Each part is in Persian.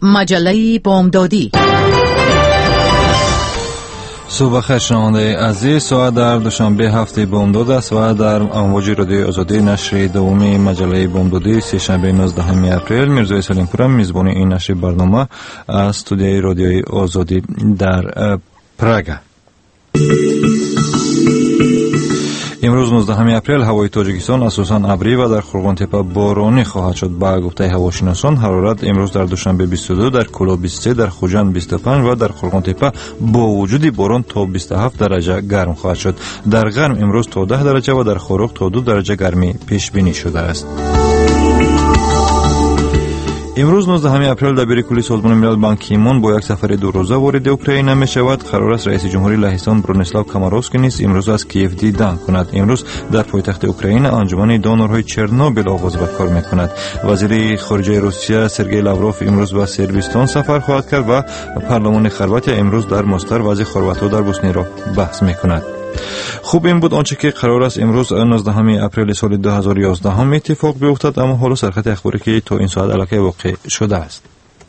مجله بامدادی. صبح بخیر شنونده عزیز، ساعت در دوشنبه هفته بامداد است و در امواج رادیوی آزادی نشر دوم مجله بامدادی سه‌شنبه 19 اپریل میرزای سلیم پورم میزبان این نشر برنامه از استودیوی رادیوی آزادی در پراگ. امروز 19 اپریل هوای تاجیکستان اساساً ابری و در خرغون تپه بارانی خواهد شد. با گفته هواشناسان حرارت امروز در دوشنبه 22 در کولا 23 در خوجند 25 و در خرغون تپه با وجود باران تا 27 درجه گرم خواهد شد. در غرم امروز تا 10 درجه و در خاروق تا 2 درجه گرمی پیش بینی شده است. امروز 19 اپریل دبیر کلی سازمان ملل بان کی مون با یک سفر دو روزه وارد اوکراین می شود. قرار است رئیس جمهوری لهستان برونیسلاو کاماروفسکی نیز امروز از کیف دیدن کند. امروز در پایتخت اوکراین انجمن دونورهای چرنوبیل آغاز به کار می کند. وزیر خارجه روسیه سرگئی لاوروف امروز به صربستان سفر خواهد کرد و پارلمان خرباتیا امروز در مستر وضع خرباتو در بوسنی را بحث می کند. خوب این بود آنچه که قرار است امروز 19 اپریل سال 2011 هم اتفاق بیفتد، اما حالا سرخط اخباری که تا این ساعت علاقه واقع شده است.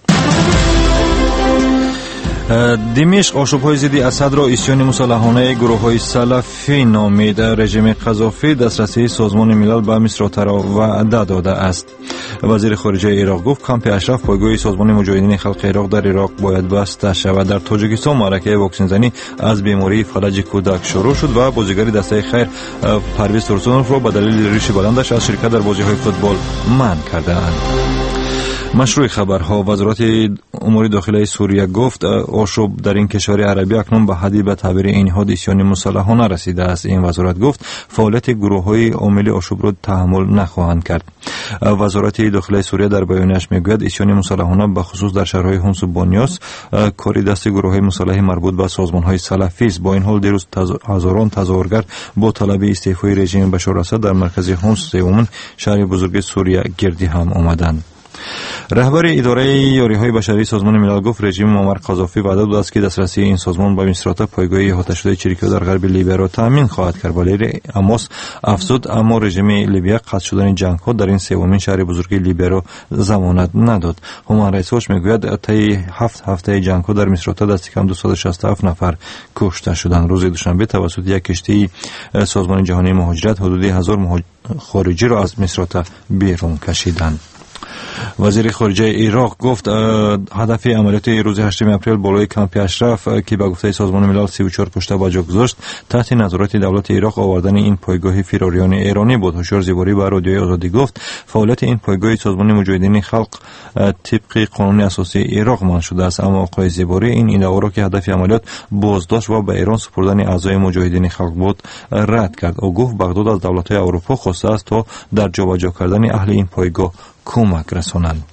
دمشق آشوب‌های ضد اسد را عصیان مسلحانه گروه‌های سلفی نامید. رژیم قذافی دسترسی سازمان ملل به مصر را وعده داده است. وزیر خارجه عراق گفت کمپ اشرف پایگاه سازمان مجاهدین خلق عراق در عراق باید بسته شود. در تاجیکستان معرکه واکسن زنی از بیماری فلج کودک شروع شد و بازیگر دسته خیر پرویز ترسونوف را به دلیل ریش بلندش از شرکت در بازی‌های فوتبال منع کردند. مشروع خبرها. وزارت امور داخلی سوریه گفت آشوب در این کشور عربی اکنون به حدی به تعبیر اینها عصیان مسلحانه رسیده است. این وزارت گفت فعالیت گروه‌های عامل آشوب را تحمل نخواهند کرد. وزارت داخلی سوریه در بیانیه‌اش میگوید عصیان مسلحانه به خصوص در شهرهای حمص و بانیاس کاری دست گروه‌های مسلح مربوط به سازمان‌های سلفی است. با این حال دیروز هزاران تظاهرگر با طلب استعفای رژیم بشار اسد در مرکز حمص سومین شهر بزرگ سوریه گردی هم آمدند. رهبر اداره یاری‌های بشری سازمان ملل گفت رژیم معمر قذافی وعده داده است که دسترسی این سازمان به مصرات پایگاه احاطه شده چریکیو در غرب لیبیا را تامین خواهد کرد. ولی اماس افزود اما رژیم لیبیا قطع شدن جنگ‌ها در این سومین شهر بزرگ لیبیا را ضمانت نداد. هومان رئیس واچ میگوید طی 7 هفته جنگ‌ها در مصرات دست کم 267 نفر کشته شدند. روز دوشنبه توسط یک کشتی سازمان جهانی مهاجرت حدود 1000 خارجی را از مصرات بیرون کشیدند. وزیر خارجه عراق گفت هدف عملیات روز 8 اپریل بالای کمپ اشرف که به گفته سازمان ملل 34 کشته به جا گذاشت تحت نظارت دولت عراق آوردن این پایگاه فراریان ایرانی بود. هشیار زیباری به رادیوی آزادی گفت فعالیت این پایگاه سازمان مجاهدین خلق طبق قانون اساسی عراق منع شده است. اما آقای زیباری این ادعا را که هدف عملیات بازداشت و به ایران سپردن اعضای مجاهدین خلق بود رد کرد. او گفت بغداد از دولت‌های اروپا خواسته است تا در جابجا کردن اهل این پایگاه کمک رسانند.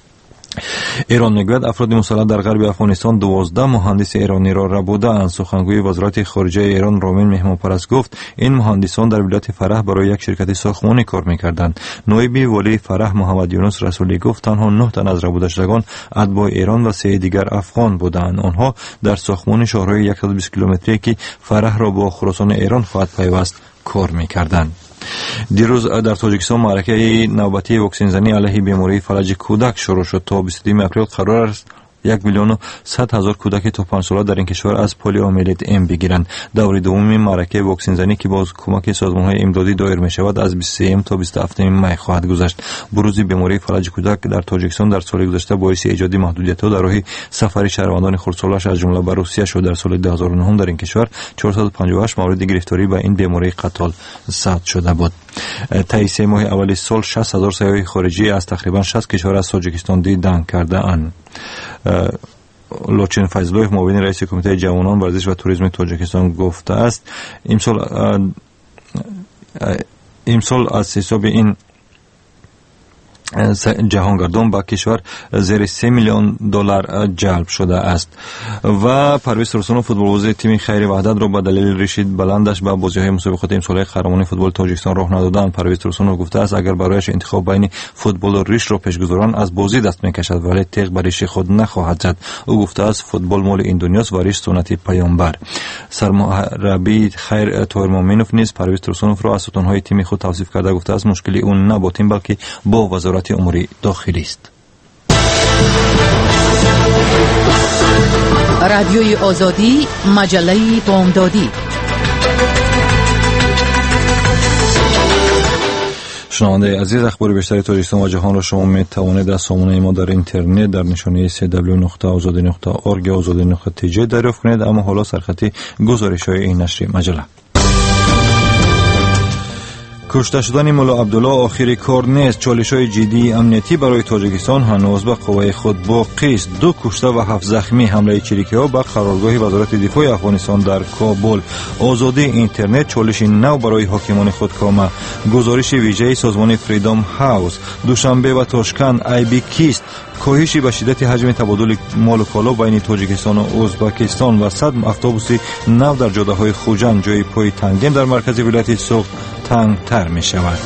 ایران میگوید افراد مسلح در غرب افغانستان 12 مهندس ایرانی را ربوده‌اند. سخنگوی وزارت خارجه ایران رامین مهمانپرست گفت این مهندسان در ولایت فرح برای یک شرکت ساختمانی کار می‌کردند. نایب والی فرح محمد یونس رسولی گفت تنها 9 تن از ربوده شدگان اتباع ایران و 3 دیگر افغان بودند. آنها در ساختمان شهرهای 120 کیلومتری که فرح را با خراسان ایران خواهد پیوست کار می‌کردند. دیروز در تاجیکستان معرکه نوبتی واکسن زنی علیه بیماری فلج کودک شروع شد. تا 22 اپریل قرار است 1,100,000 کودک تا 5 ساله در این کشور از پولیومیلیت ام بگیرند. دور دوم معرکه واکسن زنی که باز کمک سازمان‌های امدادی دایر می شود از 23 تا 27 می خواهد گذشت. بروز بیماری فلج کودک در تاجیکستان در سال گذشته باعث ایجاد محدودیت‌ها در راه سفر شهروندان خردسالش از جمله به روسیه شد. در سال 2009 در این کشور 458 مورد گرفتاری به این بیماری قتل ثبت شده بود. طی 3 ماه اول سال 60,000 سیاح خارجی از تقریبا 60 کشور از تاجیکستان دیدن کرده‌اند. لوچن فیضلوف معاون رئیس کمیته جوانان ورزش و توریسم تاجیکستان گفته است امسال از حساب این جهانگردان با کشور زیر 3 میلیون دلار جلب شده است. و پرویز ترسونوف فوتبالباز تیم خیر وحدت را به دلیل ریشید بلندش به بازی‌های مسابقات امساله قهرمانی فوتبال تاجیکستان راه ندادند. پرویز ترسونوف گفته است اگر برایش انتخاب بین فوتبال و ریش را پیش گذارند از بازی دست میکشد ولی تیغ بر ریش خود نخواهد زد. او گفته است فوتبال مال این دنیاست و ریش سنت پیامبر. سرمربی خیر طاهر مومنوف نیز پرویز ترسونوف را از ستونهای تیم خود توصیف کرده گفته است مشکلی اون نه با تیم بلکه با وزارت امور داخلی است. رادیوی آزادی، مجله بامدادی. شنونده عزیز، اخبار بیشتر تاجیکستان و جهان را شما می توانید از سامانه ما در اینترنت در نشانه www.azadi.org یا azadi.tj دریافت کنید. اما حالا سرخط گزارش‌های این نشر مجله. کشته شدن ملا عبدالله آخری کار نیست. چالش‌های جدی امنیتی برای تاجیکستان هنوز به قوای خود باقی است. 2 کشته و 7 زخمی حمله چریکی‌ها به قرارگاه وزارت دفاع افغانستان در کابل. آزادی اینترنت چالش نو برای حاکمان خودکامه. گزارش ویژه سازمان فریدم هاوس. دوشنبه و تاشکند ایبی کیست. کاهش به شدت حجم تبادل مال و کالا بین تاجیکستان و ازبکستان و 100 اتوبوس نو در جاده‌های خوجند جای پای تنگدیم در مرکز ولایت سوخت تنگتر می شود.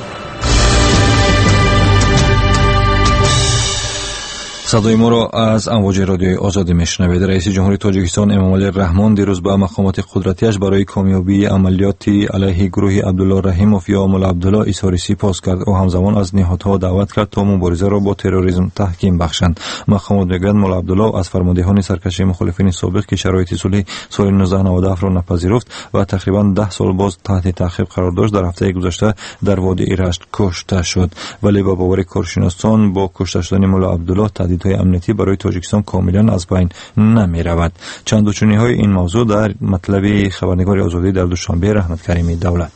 صدای ما را از امواج رادیوی آزادی میشنوید. رئیس جمهوری تاجیکستان امامعلی رحمان دیروز به مقامات قدرتیش برای کامیابی عملیاتی علیه گروه عبدالله رحیموف یا ملا عبدالله اظهار سپاس کرد و همزمان از نهادها دعوت کرد تا مبارزه را با تروریسم تحکیم بخشند. مقامات میگویند ملا عبدالله از فرماندهان سرکش مخالفین سابق که شرایط صلح سال 1997 را نپذیرفت و تقریبا 10 سال باز تحت تعقیب قرار داشت، در هفته گذشته در وادی رشت کشته شد. ولی با باور کارشناسان با کشته شدن ملا عبدالله تهدیدهای امنیتی برای تاجیکستان کاملا از بین نمی رود. چند های این موضوع در مطلب خبرنگار آزادی در دوشنبه رحمت کریمی دولت.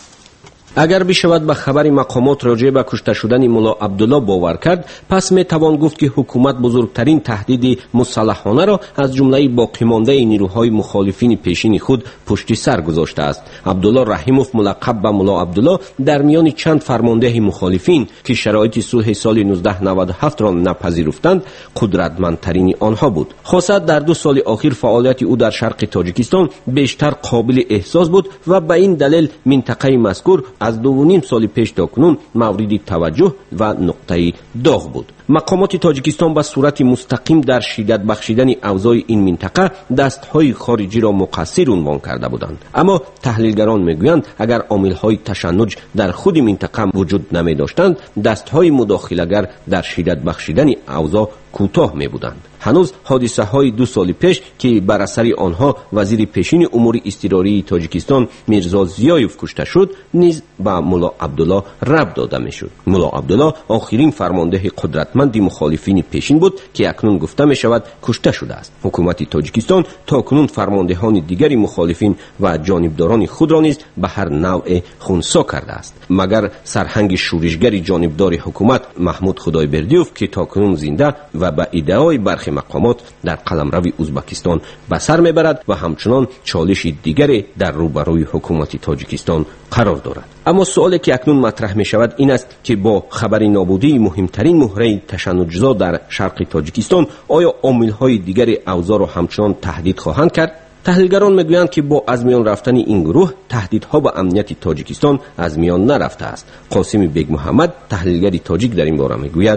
اگر بشود به خبر مقامات راجع به کشته شدن ملا عبدالله باور کرد، پس می توان گفت که حکومت بزرگترین تهدید مسلحانه را از جمله باقی مانده نیروهای مخالفین پیشین خود پشت سر گذاشته است. عبدالله رحیموف ملقب به ملا عبدالله در میان چند فرمانده مخالفین که شرایط صلح سال 1997 را نپذیرفتند قدرتمندترین آنها بود. خاصه در 2 سال اخیر فعالیت او در شرق تاجیکستان بیشتر قابل احساس بود و به این دلیل منطقه مذکور از 2.5 سال پیش تا کنون مورد توجه و نقطه داغ بود. مقامات تاجیکستان به صورت مستقیم در شدت بخشیدن اوضاع این منطقه دستهای خارجی را مقصر عنوان کرده بودند. اما تحلیلگران میگویند اگر عاملهای تشنج در خود منطقه وجود نمی داشتند، دستهای مداخله‌گر در شدت بخشیدن اوضاع کوتاه می بودند. هنوز حادثه های 2 سال پیش که بر اثر آنها وزیر پیشین امور اضطراری تاجیکستان میرزا زیایف کشته شد نیز به ملا عبدالله ربط داده می شد. ملا عبدالله آخرین فرمانده قدرتمند مخالفین پیشین بود که اکنون گفته می شود کشته شده است. حکومت تاجیکستان تا اکنون فرماندهان دیگری مخالفین و جانبداران خود را نیز به هر نوع خنثی کرده است، مگر سرهنگ شورشگر جانبدار حکومت محمود خدایبردیوف که تا اکنون زنده و به ادعای برخی مقامات در قلمرو ازبکستان به سر میبرد و همچنان چالش دیگری در روبروی حکومت تاجیکستان قرار دارد. اما سوالی که اکنون مطرح می شود این است که با خبر نابودی مهمترین مهره تشنج‌زا در شرق تاجیکستان آیا عامل‌های دیگری اوضاع را همچنان تهدید خواهند کرد؟ تحلیلگران میگویند که با از میان رفتن این گروه تهدیدها به امنیت تاجیکستان از میان نرفته است. قاسم بیگ محمد تحلیلگر تاجیک در این باره میگوید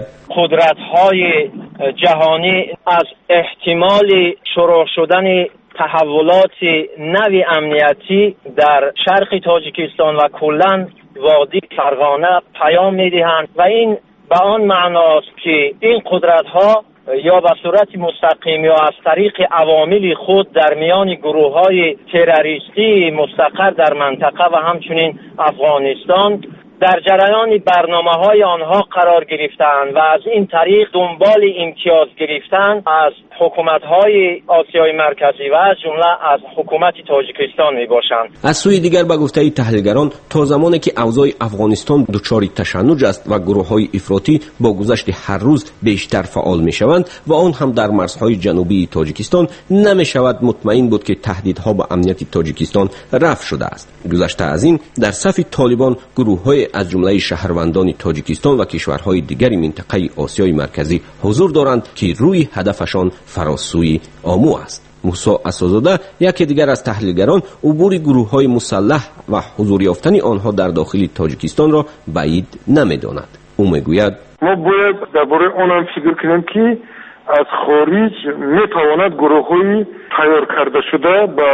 قدرت‌های جهانی از احتمال شروع شدن تحولات نوی امنیتی در شرق تاجیکستان و کلاً وادی فرغانه پیام می‌دهند و این به آن معناست که این قدرت‌ها یا به صورت مستقیم یا از طریق عوامل خود در میان گروه‌های تروریستی مستقر در منطقه و همچنین افغانستان در جریان برنامه‌های آنها قرار گرفتند و از این طریق دنبال امتیاز گرفتن از حکومت‌های آسیای مرکزی و از جمله از حکومت تاجیکستان میباشند. از سوی دیگر به گفته تحلیلگران تا زمانی که اوضاع افغانستان دچار تشنج است و گروه‌های افراطی با گذشت هر روز بیشتر فعال میشوند و آن هم در مرزهای جنوبی تاجیکستان، نمیشود مطمئن بود که تهدیدها به امنیت تاجیکستان رفع شده است. گذشته از این در صف طالبان گروه‌های از جمله شهروندان تاجیکستان و کشورهای دیگر منطقه آسیای مرکزی حضور دارند که روی هدفشان فراسوی آمو است. موسی اسدزاده یکی دیگر از تحلیلگران عبور گروه‌های مسلح و حضور یافتن آنها در داخل تاجیکستان را بعید نمی‌داند. او میگوید ما باید درباره آن هم فکر کنیم که از خارج میتواند گروه‌های تیار کرده شده با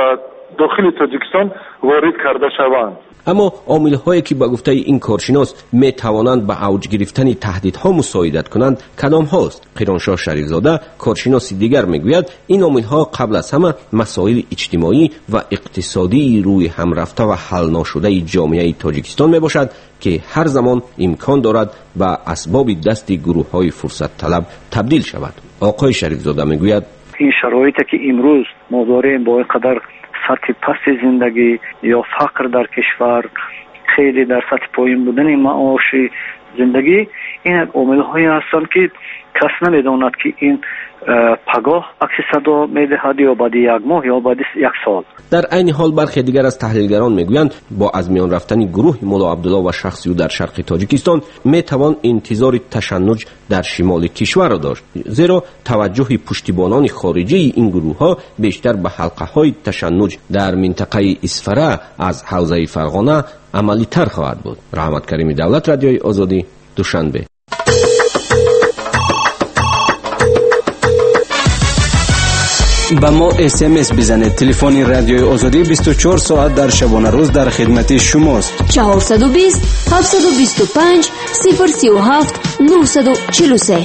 داخل تاجیکستان وارد کرده شوند. اما عامل‌هایی که با گفته این کارشناس می توانند به اوج گرفتن تهدیدها مساعدت کنند کدام هاست؟ قیرانشاه شریفزاده کارشناس دیگر میگوید این عامل‌ها قبل از همه مسائل اجتماعی و اقتصادی روی هم رفته و حل نشده جامعه تاجیکستان می باشد که هر زمان امکان دارد به اسباب دست گروه‌های فرصت طلب تبدیل شود. آقای شریفزاده میگوید این شرایطی که امروز ما داریم با اینقدر سطح پست زندگی یا فقر در کشور، خیلی در سطح پایین بودن معاش زندگی، این عامل‌هایی هستند که کس نمی‌داند که این پگاه عکس صدا می‌دهد یا بعد یک ماه یا بعد یک سال. در عین حال برخی دیگر از تحلیلگران میگویند با از میان رفتن گروه ملا عبدالله و شخصی او در شرق تاجیکستان میتوان انتظار تشنج در شمال کشور را داشت، زیرا توجه پشتیبانان خارجی این گروه ها بیشتر به حلقه های تشنج در منطقه اسفره از حوزه فرغانه عملی تر خواهد بود. رحمت کریمی دولت، رادیوی آزادی، دوشنبه. با ما SMS بزنید. تلفن رادیوی آزادی 24 ساعت در شبانه روز در خدمت شماست. 420 725 037 943.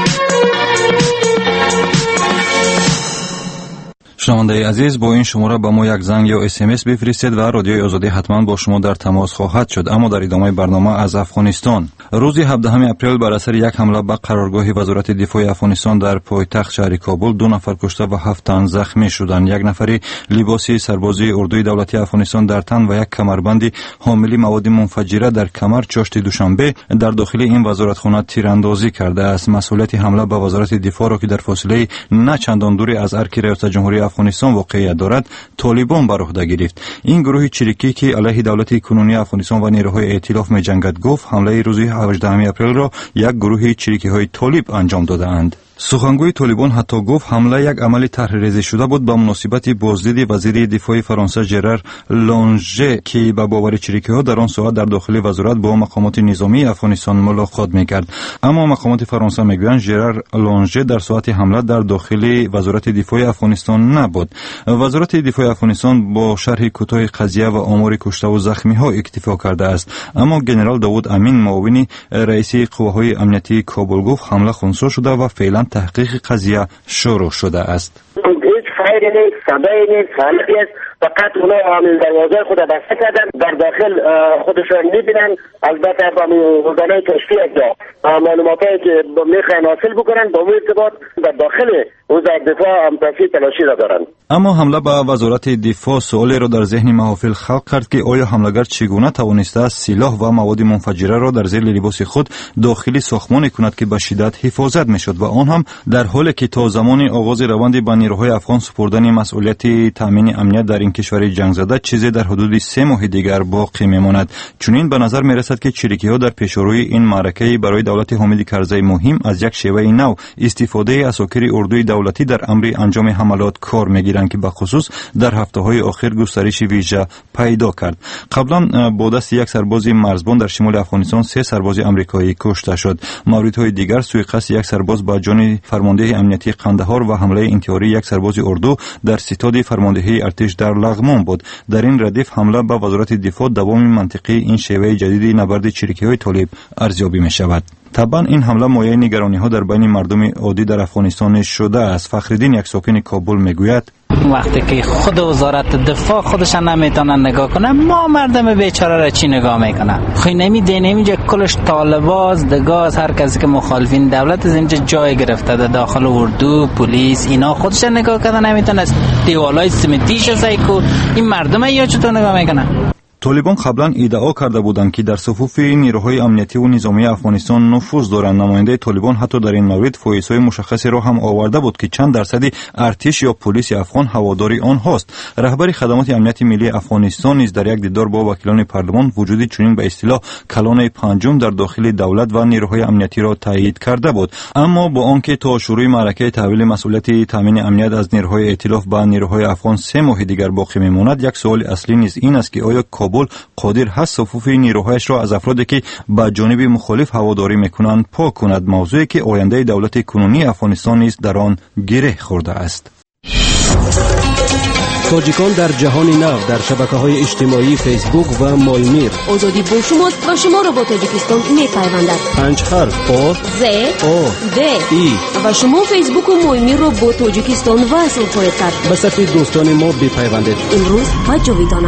شنونده عزیز، با این شماره به ما یک زنگ یا SMS بفرستید و رادیوی آزادی حتما با شما در تماس خواهد شد. اما در ادامه برنامه از افغانستان، روز 17 اپریل بر اثر یک حمله به قرارگاه وزارت دفاع افغانستان در پایتخت شهر کابل 2 نفر کشته و 7 تن زخمی شدند. یک نفری لباسی سربازی اردوی دولتی افغانستان در تن و یک کمربند حامل مواد منفجره در کمر چاشت دوشنبه در داخل این وزارتخانه تیراندازی کرده است. مسئولیت حمله به وزارت دفاع را که در فاصله نه چندان دوری از ارک ریاست جمهوری افغانستان واقعیت دارد طالبان بر عهده گرفت. این گروه چریکی که علیه دولت کنونی افغانستان و نیروهای ائتلاف می‌جنگد گفت حمله روز 18 اپریل را یک گروه چریکی‌های طالب انجام داده‌اند. سخنگوی طالبان حتی گفت حمله یک عمل طرح‌ریزی شده بود به مناسبت بازدید وزیر دفاع فرانسه ژرار لانژه که به باور چریکی‌ها در آن ساعت در داخل وزارت با مقامات نظامی افغانستان ملاقات می‌کرد. اما مقامات فرانسه می‌گویند ژرار لانژه در ساعت حمله در داخل وزارت دفاع افغانستان نبود. وزارت دفاع افغانستان با شرح کوتاه قضیه و آمار کشته و زخمی‌ها اکتفا کرده است. اما ژنرال داوود امین معاون رئیس قوه‌های امنیتی کابل گفت حمله خنثی شده و فعلا تحقیق قضیه شروع شده است. هیچ خیری نیست، صدایی نیست، خالقی است. فقط اونا عامل دروازه خود بسته کردن، در داخل خودشان میبینن. البته با حوزنه کشتی معلوماتایی که میخواین حاصل بکنن با ارتباط در داخل وزارت دفاع همتفی تلاشی را دارن. اما حمله به وزارت دفاع سوالی را در ذهن محافل خلق کرد که آیا حمله‌گر چگونه توانسته است سلاح و مواد منفجره را در زیر لباس خود داخل ساختمان کند که به شدت حفاظت میشد و آن هم در حالی که تا زمان آغاز روند به نیروهای افغان سپردن مسئولیت تامین امنیت در این کشور جنگ زده چیزی در حدود 3 ماه دیگر باقی میماند. چنین به نظر میرسد که چریکی‌ها در پیشروی این معرکه برای دولت حامد کرزی مهم از یک شیوه نو استفاده اساکر اردوی دولتی در امر انجام حملات کار میگیرند که به خصوص در هفته‌های اخیر گسترش ویژه پیدا کرد. قبلا با دست یک سرباز مرزبان در شمال افغانستان 3 سرباز آمریکایی کشته شد. موردهای دیگر سوی قصد یک سرباز به جان فرمانده امنیتی قندهار و حمله انتحاری یک سرباز اردو در ستاد فرماندهی ارتش در لغمان بود. در این ردیف حمله به وزارت دفاع دوام منطقی این شیوه جدید نبرد چریکی‌های طالب ارزیابی می‌شود. طبعا این حمله مایه نگرانی‌ها در بین مردم عادی در افغانستان شده است. فخرالدین یک ساکن کابل میگوید وقتی که خود وزارت دفاع خودش نمیتونه نگاه کنه، ما مردم بیچاره را چی نگاه میکنه؟ خو نمیده کلش طالباز دگاز هر کسی که مخالفین دولت از اینجا جای گرفته در داخل اردو پلیس اینا خودش نگاه کنه نمیتونه. دیوالای سمنتیش سایکو این مردم یا چطور نگاه میکنه؟ طالبان قبلا ادعا کرده بودند که در صفوف نیروهای امنیتی و نظامی افغانستان نفوذ دارند. نماینده طالبان حتی در این مورد فایزهای مشخصی را هم آورده بود که چند درصد ارتش یا پلیس افغان هواداری آن هاست. رهبر خدمات امنیت ملی افغانستان نیز در یک دیدار با وکیلان پارلمان وجود چنین به اصطلاح کلان پنجم در داخل دولت و نیروهای امنیتی را تایید کرده بود. اما با آنکه تا شروع معرکه تحویل مسئولیت تامین امنیت از نیروهای ائتلاف به نیروهای افغان 3 ماه دیگر باقی میماند، یک سوال اصلی نیز این است که آیا کابل قادر هست صفوف نیروهایش را از افرادی که به جانب مخالف هواداری میکنند پاک کند، موضوعی که آینده دولت کنونی افغانستان نیز در آن گره خورده است. تاجیکان در جهان نو در شبکه‌های اجتماعی فیسبوک و مایمیر. آزادی با شماست و شما را با تاجیکستان می‌پیوندد. 5 حرف آ ز آ د ای و شما فیسبوک و مایمیر را با تاجیکستان وصل خواهید کرد. به صفحه دوستان ما بپیوندید. امروز و جاویدانه.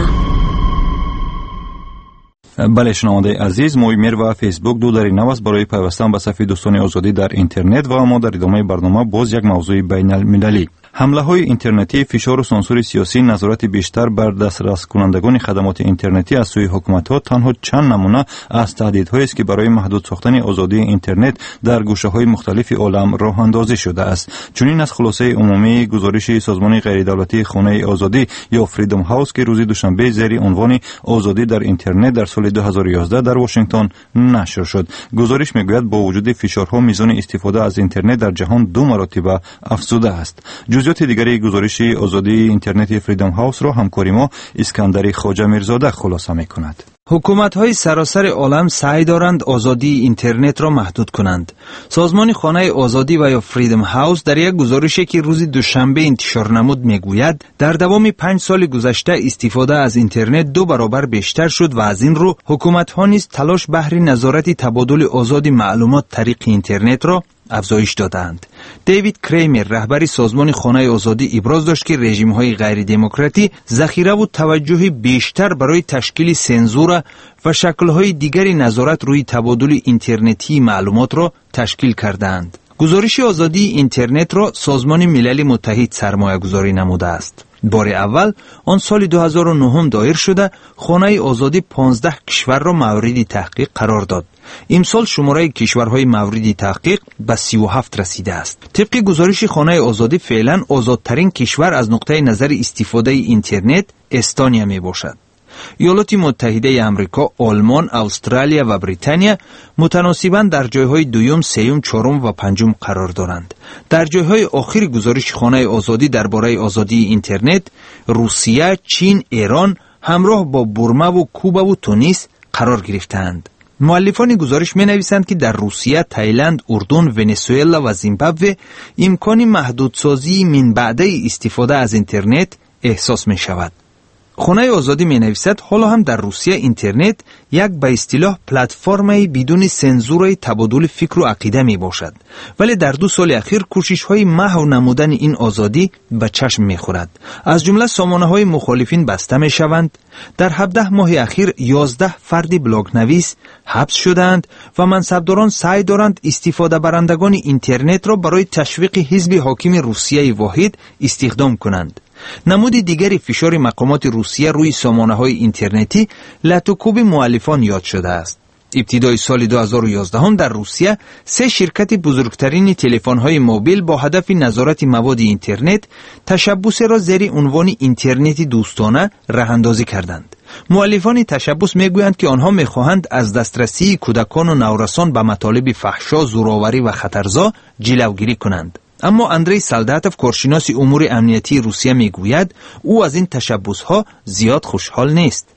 بله شنونده عزیز، مایمیر و فیسبوک دو دری نو است برای پیوستن به صفحه دوستان آزادی در اینترنت و ما در ادامه برنامه باز یک موضوع بین المللی. حمله های اینترنتی، فشار و سانسور سیاسی، نظارت بیشتر بر دسترس کنندگان خدمات اینترنتی از سوی حکومت ها تنها چند نمونه از تهدیدهایی است که برای محدود ساختن آزادی اینترنت در گوشه های مختلف عالم راه اندازی شده است. چنین از خلاصه عمومی گزارش سازمان غیر دولتی خانه آزادی یا فریدم هاوس که روز دوشنبه زیر عنوان آزادی در اینترنت در سال 2011 در واشنگتن نشر شد. گزارش میگوید با وجود فشارها میزان استفاده از اینترنت در جهان 2 مرتبه افزوده است. جزئیات دیگری گزارش آزادی اینترنت فریدم هاوس را همکاری ما اسکندر خواجه میرزاده خلاصه میکند. حکومت‌های سراسر عالم سعی دارند آزادی اینترنت را محدود کنند. سازمان خانه آزادی و یا فریدم هاوس در یک گزارشی که روز دوشنبه انتشار نمود میگوید در دوام 5 سال گذشته استفاده از اینترنت 2 برابر بیشتر شد و از این رو حکومت‌ها نیز تلاش بهر نظارت تبادل آزاد معلومات طریق اینترنت را افزایش دادند. دیوید کریمر رهبر سازمان خانه آزادی ابراز داشت که رژیم‌های غیر دموکراتی ذخیره و توجه بیشتر برای تشکیل سنزور و شکل‌های دیگری نظارت روی تبادل اینترنتی معلومات را تشکیل کردند. گزارش آزادی اینترنت را سازمان ملل متحد سرمایه‌گذاری نموده است. بار اول آن سال 2009 دایر شده خانه آزادی 15 کشور را مورد تحقیق قرار داد. امسال شماره کشورهای مورد تحقیق به 37 رسیده است. طبق گزارش خانه آزادی فعلا آزادترین کشور از نقطه نظر استفاده اینترنت استونیا می باشد. ایالات متحده آمریکا، آلمان، استرالیا و بریتانیا متناسباً در جایهای دوم، سوم، چهارم و پنجم قرار دارند. در جایهای آخر گزارش خانه آزادی درباره آزادی اینترنت، روسیه، چین، ایران همراه با برما و کوبا و تونس قرار گرفتند. مؤلفان گزارش می نویسند که در روسیه، تایلند، اردن، ونزوئلا و زیمبابوه امکان محدودسازی من بعد استفاده از اینترنت احساس می شود. خانه آزادی می نویسد حالا هم در روسیه اینترنت یک به اصطلاح پلتفرمی بدون سنزور تبادل فکر و عقیده می باشد، ولی در 2 سال اخیر کوشش های محو نمودن این آزادی به چشم می خورد. از جمله سامانه های مخالفین بسته می شوند. در 17 ماه اخیر 11 فرد بلاگ نویس حبس شدند و منصبداران سعی دارند استفاده برندگان اینترنت را برای تشویق حزب حاکم روسیه واحد استخدام کنند. نمود دیگری فشار مقامات روسیه روی سامانه‌های اینترنتی لطوکوب مؤلفان یاد شده است. ابتدای سال 2011 هم در روسیه 3 شرکت بزرگترین تلفن‌های موبیل با هدف نظارت مواد اینترنت تشبث را زیر عنوان اینترنت دوستانه راه‌اندازی کردند. مؤلفان تشبث میگویند که آنها میخواهند از دسترسی کودکان و نورسان به مطالب فحشا، زورآوری و خطرزا جلوگیری کنند. اما اندری سالداتوف کارشناس امور امنیتی روسیه میگوید او از این تشبثها زیاد خوشحال نیست.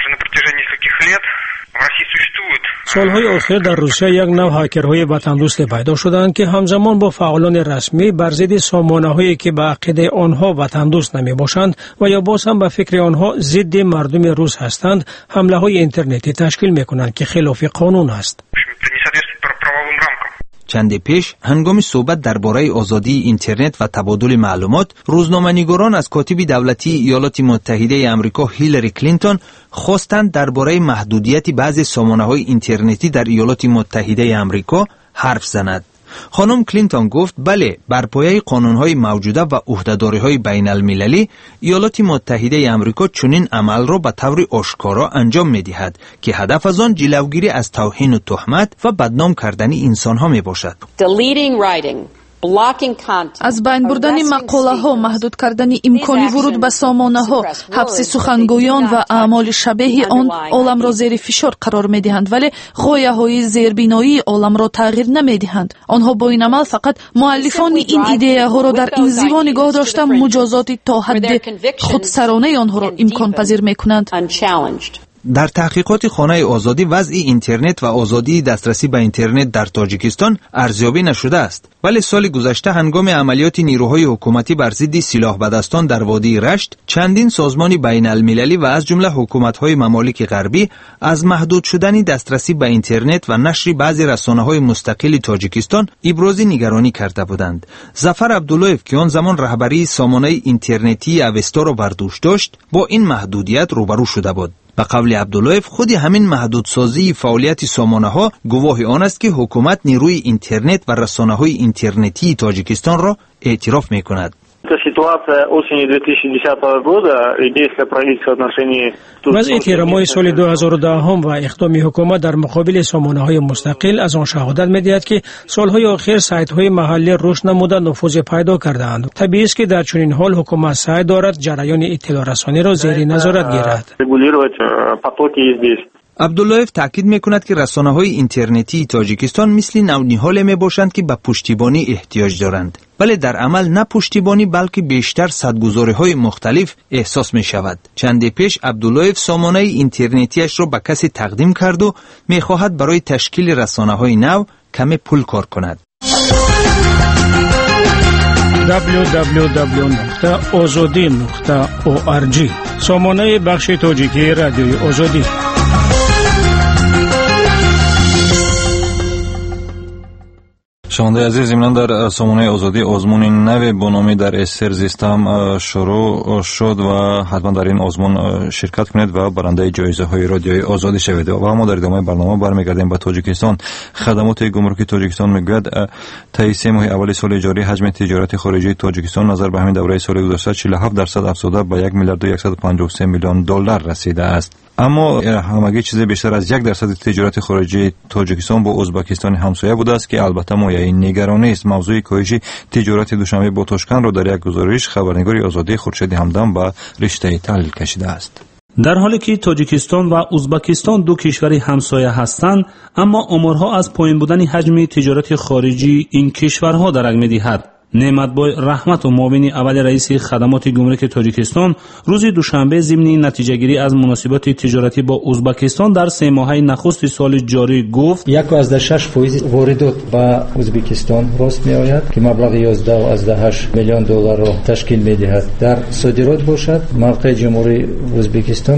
سالهای آخر در روسیه یک نوع هکرهای وطندوست پیدا شدند که همزمان با فعالان رسمی بر ضد سامانه‌هایی که به عقیده آنها وطندوست نمی باشند و یا باز هم به فکر آنها ضد مردم روس هستند حمله‌های اینترنتی تشکیل می‌کنند که خلاف قانون است. چند پیش هنگام صحبت درباره آزادی اینترنت و تبادل معلومات، روزنامه‌نگاران از کاتب دولتی ایالات متحده آمریکا هیلاری کلینتون خواستند درباره محدودیت بعضی سامانه‌های اینترنتی در ایالات متحده آمریکا حرف زند. خانم کلینتون گفت بله، بر پایه قانون‌های موجوده و عهده‌داری‌های بین‌المللی ایالات متحده آمریکا چنین عمل را به طور آشکارا انجام می‌دهد که هدف از آن جلوگیری از توهین و تهمت و بدنام کردن انسان‌ها میباشد. از بین بردن مقاله ها، محدود کردن امکان ورود به سامانه ها، حبس سخنگویان و اعمال شبیه آن عالم را زیر فشار قرار می دهند، ولی غایه های زیربنایی عالم را تغییر نمی دهند. آنها با این عمل فقط مؤلفان این ایده ها را در انزوا نگاه داشته مجازات تا حد خودسرانه آنها را امکان پذیر می کنند. در تحقیقات خانه آزادی وضع اینترنت و آزادی دسترسی به اینترنت در تاجیکستان ارزیابی نشده است، ولی سال گذشته هنگام عملیات نیروهای حکومتی بر ضد سلاح بدستان در وادی رشت چندین سازمان بین المللی و از جمله حکومت‌های ممالک غربی از محدود شدن دسترسی به اینترنت و نشر بعضی رسانه‌های مستقل تاجیکستان ابراز نگرانی کرده بودند. ظفر عبداللهیف که آن زمان رهبری سامانه اینترنتی اوستا را بر دوش داشت با این محدودیت روبرو شده بود. به قول عبداللهیف خود همین محدودسازی فعالیت سامانه‌ها گواه آن است که حکومت نیروی اینترنت و رسانه‌های اینترنتی تاجیکستان را اعتراف می‌کند. وضع تیرمای سال 2010 و اقدام حکومت در مقابل سامانه‌های مستقل از آن شهادت می‌دهد که سالهای اخیر سایت‌های محلی رشد نموده نفوذ پیدا کرده‌اند. طبیعی است که در چنین حال حکومت سعی دارد جریان اطلاع رسانی را زیر نظارت گیرد. عبداللهیف تاکید می‌کند که رسانه‌های اینترنتی تاجیکستان مثل نونیحال می‌باشند که به پشتیبانی احتیاج دارند، ولی در عمل نه پشتیبانی بلکه بیشتر صدگذاری‌های مختلف احساس می‌شود. چندی پیش عبداللهیف سامانه اینترنتیش را به کسی تقدیم کرد و می‌خواهد برای تشکیل رسانه‌های نو کمی پول کار کند. www.azadi.org سامانه بخش تاجیکی رادیوی آزادی. شنونده عزیز، ضمناً در سامانه آزادی آزمون نو با نام در استر زیستم شروع شد و حتما در این آزمون شرکت کنید و برنده جایزه های رادیوی آزادی شوید. و ما در ادامه برنامه برمیگردیم به تاجیکستان. خدمات گمرکی تاجیکستان میگوید طی 3 ماه اول سال جاری حجم تجارت خارجی تاجیکستان نظر به همین دوره سال گذشته 47% افزوده به 1 میلیارد و 153 میلیون دلار رسیده است. اما همگی چیز بیشتر از 1% تجارت خارجی تاجیکستان با ازبکستان همسایه بوده است که البته مایه نگرانی است. موضوع کاهش تجارت دوشنبه با تاشکند را در یک گزارش خبرنگار آزادی خورشید همدم به رشته تحلیل کشیده است. در حالی که تاجیکستان و ازبکستان دو کشور همسایه هستند، اما آمارها از پایین بودن حجم تجارت خارجی این کشورها درک می‌دهد. نعمتبای رحمت و معاون اول رئیس خدمات گمرک تاجیکستان روز دوشنبه ضمن نتیجه‌گیری از مناسبات تجارتی با ازبکستان در 3 ماهه نخست سال جاری گفت 1.6% واردات به ازبکستان راست می‌آید که مبلغ 11.8 میلیون دلار را تشکیل می‌دهد. در صادرات باشد موقع جمهوری ازبکستان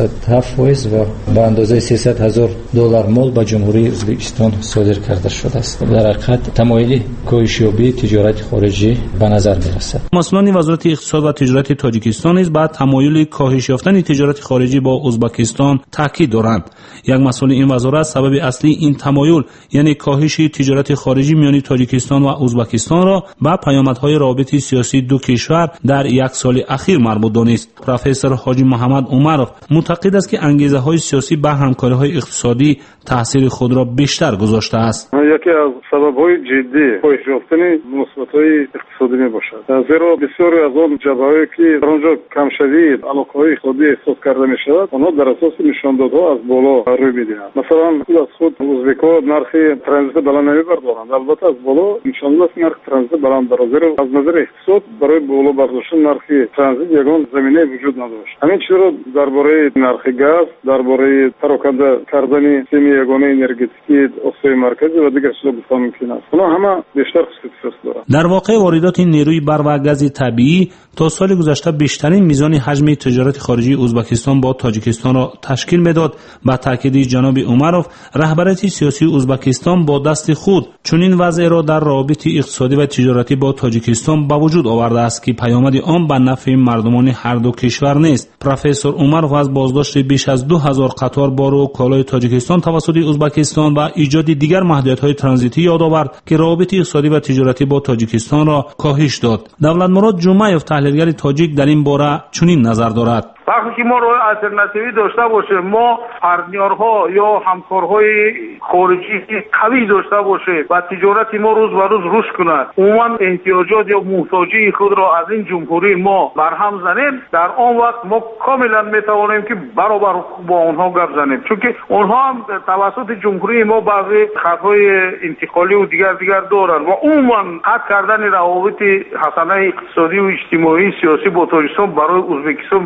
0.7% و به اندازه 300,000 دلار مال به جمهوری ازبکستان صادر کرده شده است. در حقیقت تمایل کاهش یابی تجارت خارجی به نظر می‌رسد. مسئولان وزارت اقتصاد و تجارت تاجیکستان نیز بر تمایل کاهش یافتن تجارت خارجی با ازبکستان تاکید دارند. یک مسئول این وزارت سبب اصلی این تمایل یعنی کاهش تجارت خارجی میان تاجیکستان و ازبکستان را به پیامدهای روابط سیاسی دو کشور در یک سال اخیر مربوط دانست. پروفسور حاجی محمد عمرov معتقد است که انگیزه‌های سیاسی به همکاری‌های اقتصادی تاثیر خود را بیشتر گذاشته است. یکی از سبب‌های جدی کاهش یافتن مثبت‌های اقتصادی میباشد، زیرا بسیاری از آن جبهه‌ای که در آنجا کم شدید علاقه‌های اقتصادی احساس کرده می‌شود آنها در اساس نشاندادها از بالا روی می‌دهند. مثلا از خود ازبک‌ها نرخ ترانزیت بلند نمی‌بردارند، البته از بالا نشانده است نرخ ترانزیت بلند دارد، زیرا از نظر اقتصاد برای بالا برداشتن نرخ ترانزیت یگان زمینه وجود نداشت. همین چیز را درباره نرخ گاز، درباره پراکنده کردن سیستم یگانه انرژتیکی آسیای مرکزی و دیگر چیزا گفتن ممکن است. اونا همه بیشتر خصوصیت دارند. در واقع واردات نیروی برق و گاز طبیعی تا سال گذشته بیشترین میزان حجم تجارت خارجی ازبکستان با تاجیکستان را تشکیل میداد. با تاکید جناب عمرov رهبریت سیاسی ازبکستان با دست خود چنین وضع را در روابط اقتصادی و تجارتی با تاجیکستان به وجود آورده است که پیامد آن به نفع مردمان هر دو کشور نیست. پروفسور عمرov از بازداشت بیش از 2000 قطار بار و کالای تاجیکستان توسط ازبکستان و ایجاد دیگر محدودیت‌های ترانزیتی یاد آورد که روابط اقتصادی و تجارتی با تاجیکستان را کاهش داد. دولت مراد جمعیف تحلیلگر تاجیک در این باره چنین نظر دارد. وقتی که ما راه آلترناتیوی داشته باشیم، ما پارتنرها یا همکارهای خارجی قوی داشته باشیم و تجارت ما روز به روز رشد کند، عموما احتیاجات یا محتاجی خود را از این جمهوری ما برهم زنیم، در آن وقت ما کاملا میتوانیم که برابر با آنها گپ زنیم، چون که آنها هم توسط جمهوری ما بعضی خطهای انتقالی و دیگر دارند و عموما قطع کردن روابط حسنه اقتصادی و اجتماعی سیاسی با تاجیکستان برای ازبکستان بسیار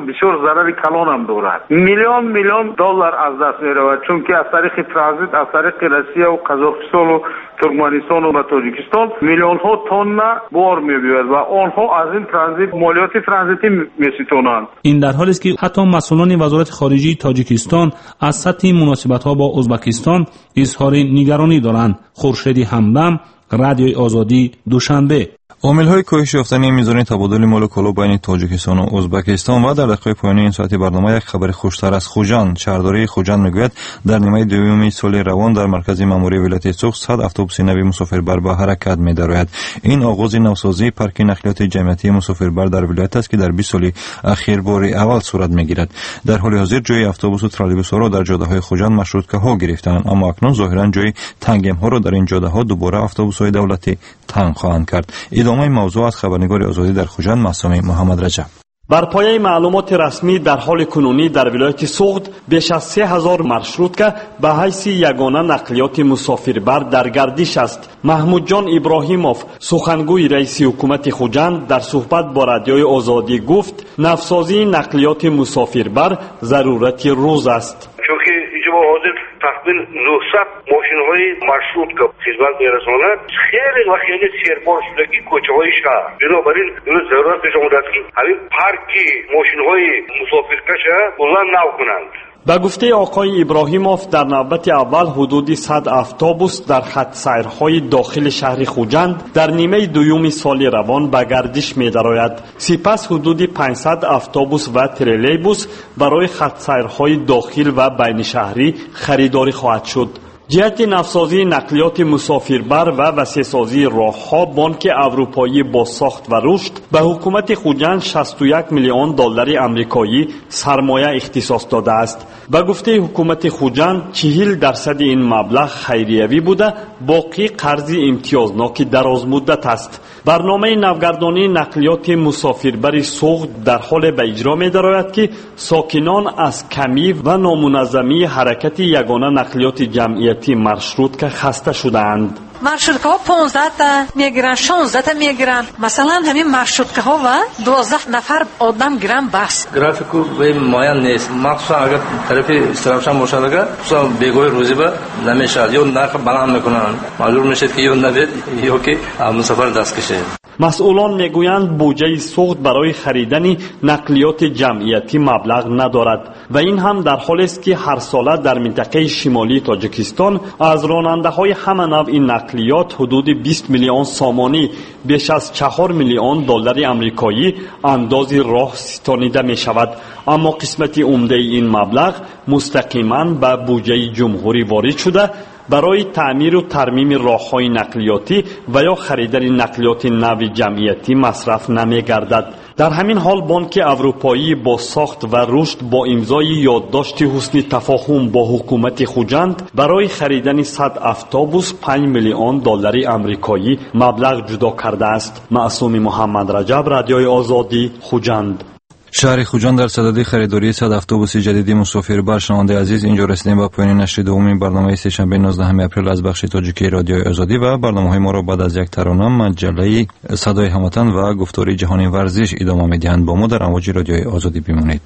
ضرر کلان هم دارد. میلیون دلار از دست میرود، چون که از طریق ترانزیت از طریق روسیه و قزاقستان و ترکمنستان و تاجیکستان میلیون ها تن بار میبرد و آنها از این ترانزیت مالیات ترانزیتی میستونند. این در حالی است که حتی مسئولان وزارت خارجه تاجیکستان از سطح مناسبت ها با ازبکستان اظهار نگرانی دارند. خورشید همدم، رادیوی آزادی، دوشنبه. عامل‌های کاهش یافتن میزان تبادل مال و کالا بین تاجیکستان و ازبکستان و در دقایق پایانی این ساعتی برنامه یک خبر خوشتر از خوجند. شهرداری خوجند میگوید در نیمه دوم سال روان در مرکز ماموری ولایت سوخت 100 اتوبوس نوی مسافربر به حرکت می‌دراید. این آغاز نوسازی پارک نقلیات جمعیتی مسافربر در ولایت است که در 20 سال اخیر بار اول صورت می‌گیرد. در حال حاضر جای اتوبوس و ترالیبوس‌ها را در جاده‌های خوجند مشروطه‌ها گرفتند، اما اکنون ظاهراً جای تنگم‌ها را در این جاده‌ها دوباره اتوبوس‌های دولتی تنگ خواهند کرد. ادامه موضوع از خبرنگار آزادی در خوجند معصوم محمد رجب. بر پایه معلومات رسمی در حال کنونی در ولایت سوخت بیش از 3000 مارشروتکا به حیث یگانه نقلیات مسافربر در گردش است. محمود جان ابراهیموف سخنگوی رئیس حکومت خوجند در صحبت با رادیوی آزادی گفت نوسازی نقلیات مسافربر ضرورت روز است. تقریبا 900 ماشین‌های مارشروت که خدمت می‌رساند خیلی وقت یعنی سیربار شدگی کوچه‌های شهر. بنابراین ضرورت پیش آمده است که همین پارک ماشین‌های مسافرکش کلا نو کنند. به گفته آقای ابراهیموف در نوبت اول حدود 100 اتوبوس در خط سیرهای داخل شهر خوجند در نیمه دوم سال روان به گردش می‌دراید. سپس حدود 500 اتوبوس و تریلیبوس برای خط سیرهای داخل و بین شهری خریداری خواهد شد. جهت نوسازی نقلیات مسافربر و وسیع‌سازی راه‌ها بانک اروپایی با ساخت و رشد به حکومت خوجند 61 میلیون دلار آمریکایی سرمایه اختصاص داده است. به گفته حکومت خوجند 40% این مبلغ خیریوی بوده، باقی قرض امتیازناک دراز مدت است. برنامه نوگردانی نقلیات مسافربر سوخت در حال به اجرا می‌دراید که ساکنان از کمی و نامنظمی حرکت یگانه نقلیات جمعیتی مارشروت که خسته شدند. مارشروتکه ها 15 تا میگیرن، 16 تا میگیرن. مثلا همین مارشروتکه ها و 12 نفر آدم گیرن بس. گرافیکو به مایان نیست. مخصوصا اگر طرف استرامشان باشه اگر مثلا بیگوی روزی با نمیشه یا نرخ بلند میکنن. معلوم میشه که یا نبید یا که مسافر دست کشه. مسئولان میگویند بودجه سوخت برای خریدن نقلیات جمعیتی مبلغ ندارد و این هم در حالی است که هر ساله در منطقه شمالی تاجیکستان از راننده‌های همه نوع این نقلیات حدود 20 میلیون سامانی بیش از 4 میلیون دلار آمریکایی اندازی راه ستانیده می شود، اما قسمت عمده این مبلغ مستقیما به بودجه جمهوری وارد شده برای تعمیر و ترمیم راه‌های نقلیاتی و یا خریدن نقلیات نو جمعیتی مصرف نمی‌گردد. در همین حال بانک اروپایی با ساخت و رشد با امضای یادداشت حسن تفاهم با حکومت خوجند برای خریدن 100 اتوبوس 5 میلیون دلار آمریکایی مبلغ جدا کرده است. معصوم محمد رجب، رادیوی آزادی، خوجند. شهر خوجند در صدد خریداری 100 اتوبوس جدید مسافربر. شنونده عزیز، اینجا رسیدیم به پایان نشر دوم برنامه سه‌شنبه 19 اپریل از بخش تاجیکی رادیوی آزادی و برنامه‌های ما را بعد از یک ترانه مجله صدای هموطن و گفتار جهانی ورزش ادامه می‌دهند. با ما در امواج رادیوی آزادی بمانید.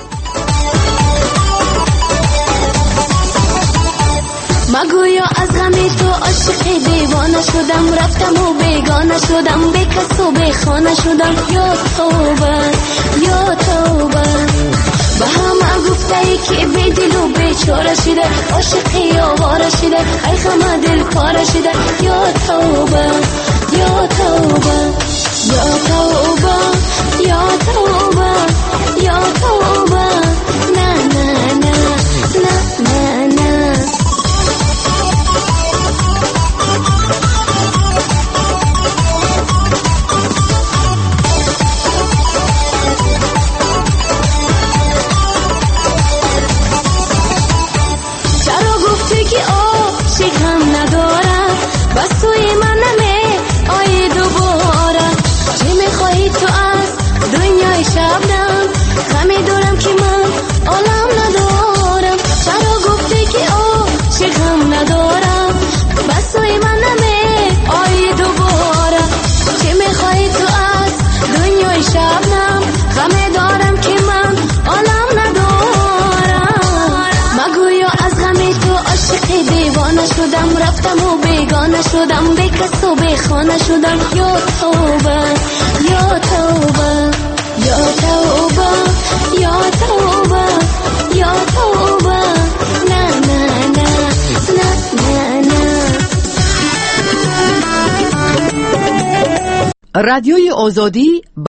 مگویا از غم تو عاشق دیوانه شدم، رفتم و بیگانه شدم، به کس و به خانه شدم. یا توبه یا توبه، به همه گفته ای که بی دل و بیچاره شده، عاشقی آواره شده، ای غم دل کاره شده. یا توبه یا توبه یا توبه یا توبه یا توبه، نه نه نه نه نه نه. بس توی من نمی آیی دوباره، چی میخوایی تو شدم رفتم و بیگانه شدم به کس و به خانه شدم یا توبه یا توبه یا توبه یا توبه یا توبه نه نه نه نه نه نه. رادیوی آزادی